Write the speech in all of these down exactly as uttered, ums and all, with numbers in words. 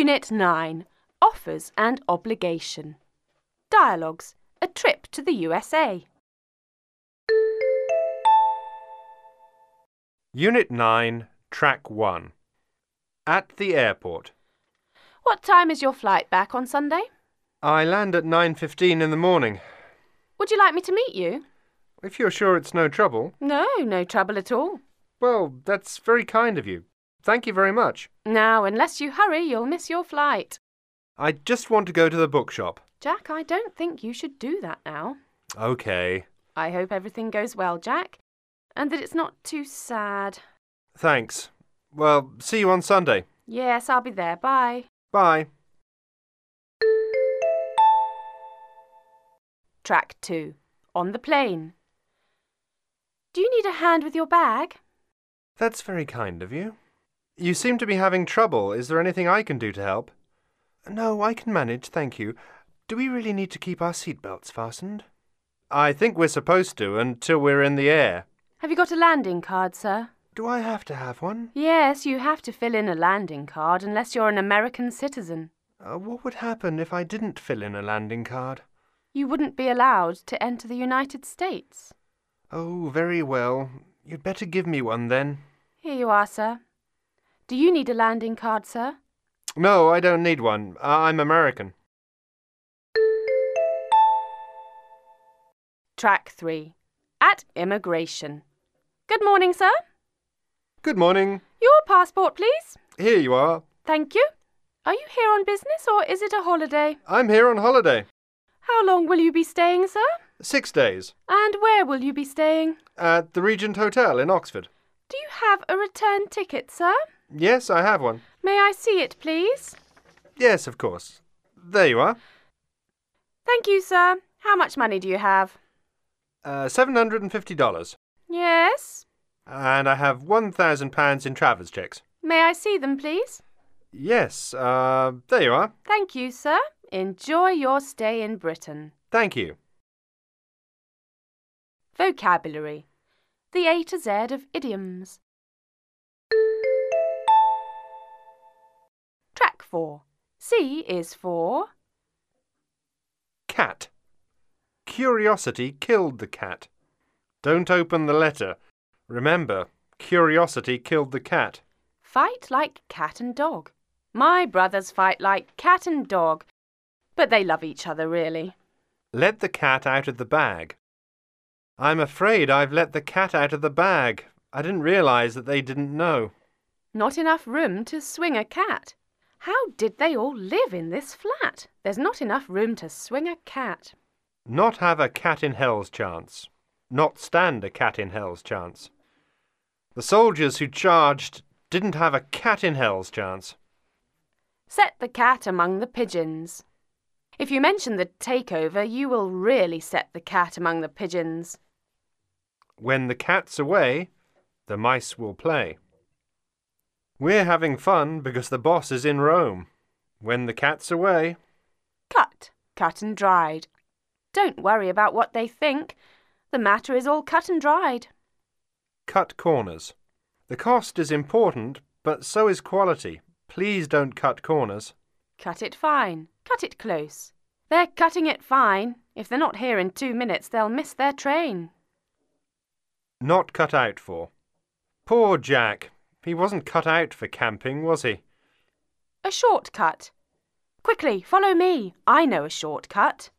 Unit nine. Offers and Obligation. Dialogues. A trip to the U S A. Unit nine, Track one. At the airport. What time is your flight back on Sunday? I land at nine fifteen in the morning. Would you like me to meet you? If you're sure it's no trouble. No, no trouble at all. Well, that's very kind of you. Thank you very much. Now, unless you hurry, you'll miss your flight. I just want to go to the bookshop. Jack, I don't think you should do that now. OK. I hope everything goes well, Jack, and that it's not too sad. Thanks. Well, see you on Sunday. Yes, I'll be there. Bye. Bye. Track two. On the plane. Do you need a hand with your bag? That's very kind of you. You seem to be having trouble. Is there anything I can do to help? No, I can manage, thank you. Do we really need to keep our seatbelts fastened? I think we're supposed to until we're in the air. Have you got a landing card, sir? Do I have to have one? Yes, you have to fill in a landing card unless you're an American citizen. Uh, what would happen if I didn't fill in a landing card? You wouldn't be allowed to enter the United States. Oh, very well. You'd better give me one then. Here you are, sir. Do you need a landing card, sir? No, I don't need one. I'm American. Track three. At immigration. Good morning, sir. Good morning. Your passport, please. Here you are. Thank you. Are you here on business or is it a holiday? I'm here on holiday. How long will you be staying, sir? Six days. And where will you be staying? At the Regent Hotel in Oxford. Do you have a return ticket, sir? Yes, I have one. May I see it, please? Yes, of course. There you are. Thank you, sir. How much money do you have? Uh, seven hundred and fifty dollars. Yes. And I have one thousand pounds in Travers checks. May I see them, please? Yes, uh, there you are. Thank you, sir. Enjoy your stay in Britain. Thank you. Vocabulary. The A to Z of idioms. Track four. C is for... Cat. Curiosity killed the cat. Don't open the letter. Remember, curiosity killed the cat. Fight like cat and dog. My brothers fight like cat and dog, but they love each other, really. Let the cat out of the bag. I'm afraid I've let the cat out of the bag. I didn't realise that they didn't know. Not enough room to swing a cat. How did they all live in this flat? There's not enough room to swing a cat. Not have a cat in hell's chance. Not stand a cat in hell's chance. The soldiers who charged didn't have a cat in hell's chance. Set the cat among the pigeons. If you mention the takeover, you will really set the cat among the pigeons. When the cat's away, the mice will play. We're having fun because the boss is in Rome. When the cat's away... Cut, cut and dried. Don't worry about what they think. The matter is all cut and dried. Cut corners. The cost is important, but so is quality. Please don't cut corners. Cut it fine. Cut it close. They're cutting it fine. If they're not here in two minutes, they'll miss their train. Not cut out for. Poor Jack. He wasn't cut out for camping, was he? A shortcut. Quickly, follow me. I know a shortcut.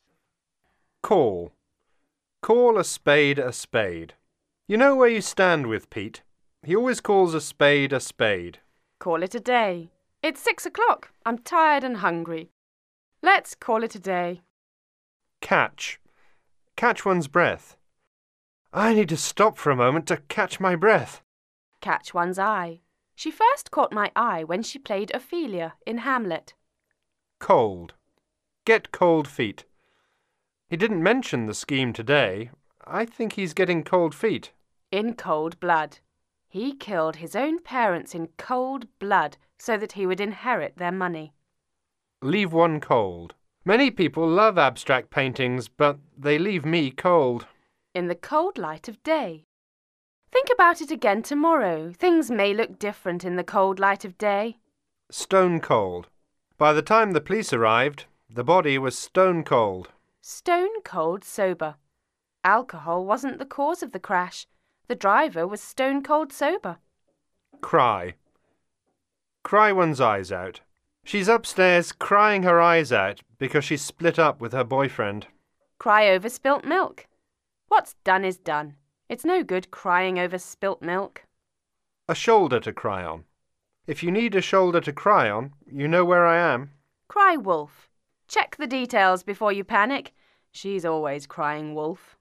Call. Call a spade a spade. You know where you stand with Pete. He always calls a spade a spade. Call it a day. It's six o'clock. I'm tired and hungry. Let's call it a day. Catch. Catch one's breath. I need to stop for a moment to catch my breath. Catch one's eye. She first caught my eye when she played Ophelia in Hamlet. Cold. Get cold feet. He didn't mention the scheme today. I think he's getting cold feet. In cold blood. He killed his own parents in cold blood so that he would inherit their money. Leave one cold. Many people love abstract paintings, but they leave me cold. In the cold light of day. Think about it again tomorrow. Things may look different in the cold light of day. Stone cold. By the time the police arrived, the body was stone cold. Stone cold sober. Alcohol wasn't the cause of the crash. The driver was stone cold sober. Cry. Cry one's eyes out. She's upstairs crying her eyes out because she's split up with her boyfriend. Cry over spilt milk. What's done is done. It's no good crying over spilt milk. A shoulder to cry on. If you need a shoulder to cry on, you know where I am. Cry wolf. Check the details before you panic. She's always crying wolf.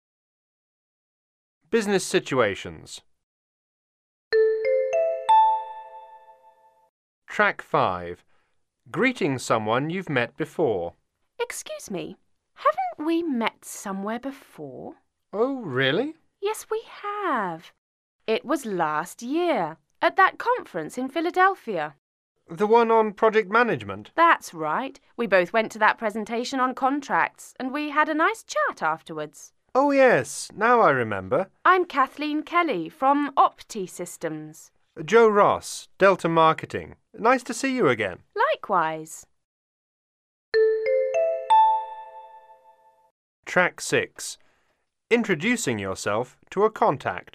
Business situations. Track five. Greeting someone you've met before. Excuse me, haven't we met somewhere before? Oh, really? Yes, we have. It was last year, at that conference in Philadelphia. The one on project management? That's right. We both went to that presentation on contracts, and we had a nice chat afterwards. Oh, yes, now I remember. I'm Kathleen Kelly from Opti Systems. Joe Ross, Delta Marketing. Nice to see you again. Likewise. Track six. Introducing yourself to a contact.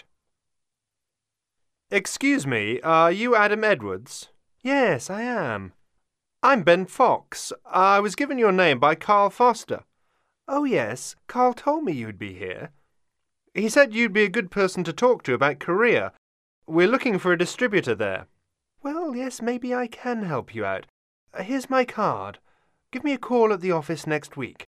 Excuse me, are you Adam Edwards? Yes, I am. I'm Ben Fox. I was given your name by Carl Foster. Oh, yes, Carl told me you'd be here. He said you'd be a good person to talk to about Korea. We're looking for a distributor there. Well, yes, maybe I can help you out. Here's my card. Give me a call at the office next week.